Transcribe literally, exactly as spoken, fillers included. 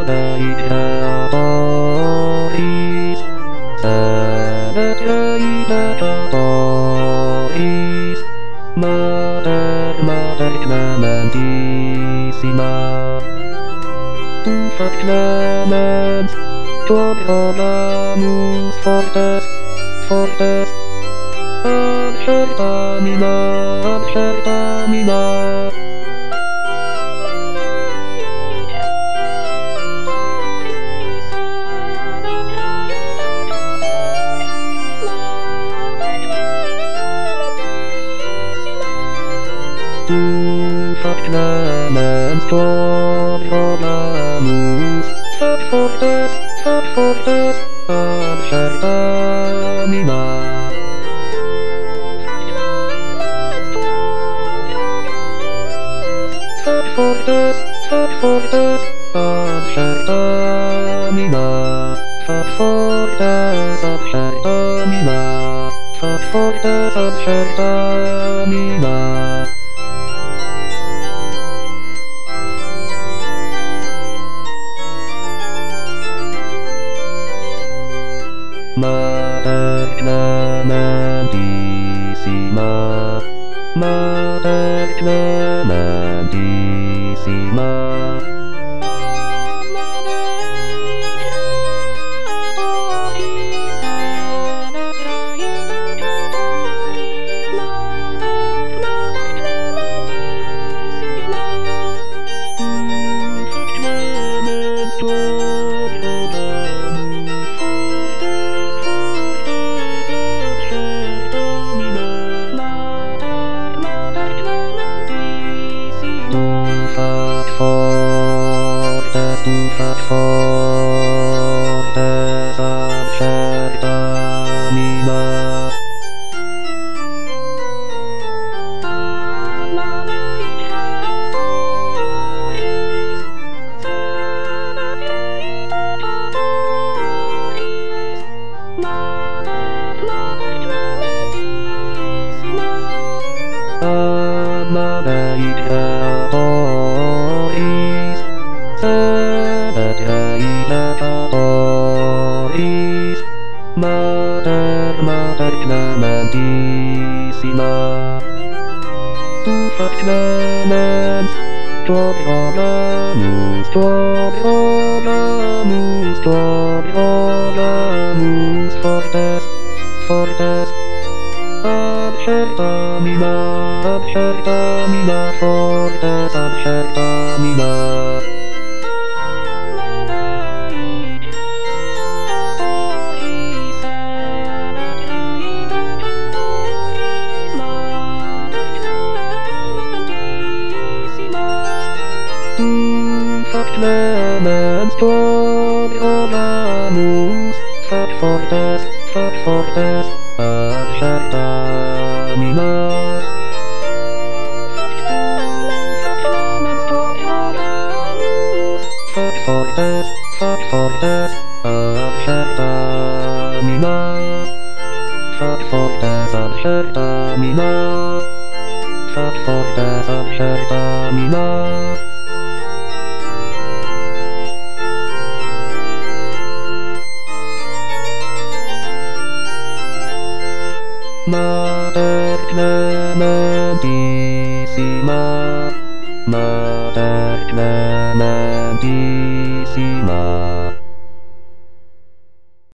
Boris, Boris, Mother, Mother Clementissima, Tufa Clemens, Coriolanus Fortes, Fortes, Abscerta Mina, Abscerta Mina. Tufa Clemens, Coriolanus, Fat Fortes, Fat Fortes, Abscerta Mina. Fat Fortes, Fat Fortes, Abscerta Mina. Fat Fortes, Abscerta Mina. Fat Fortes, Abscerta Mina. Mater Clementissima, Mater Clementissima. Fat Fortes, Fat Fortes, Abscerta Mina. Amadeita Boris, Amadeita Boris, Mater, Mater Clementissima, Tufa Clemens, Coriolanus, Coriolanus, Coriolanus, Fortes, Fortes, Abscerta Mina, Abscerta Mina, Fortes, Abscerta Mina. Fat Clemens, Coriolanus, Fat Fortes, Fat Fortes, Abscerta Mina. Fat Fortes, Fat Fortes, Abscerta Mina. Fat Fortes, Abscerta Mina. Fat Fortes, Abscerta Mina. Mater Clementissima, Mater Clementissima.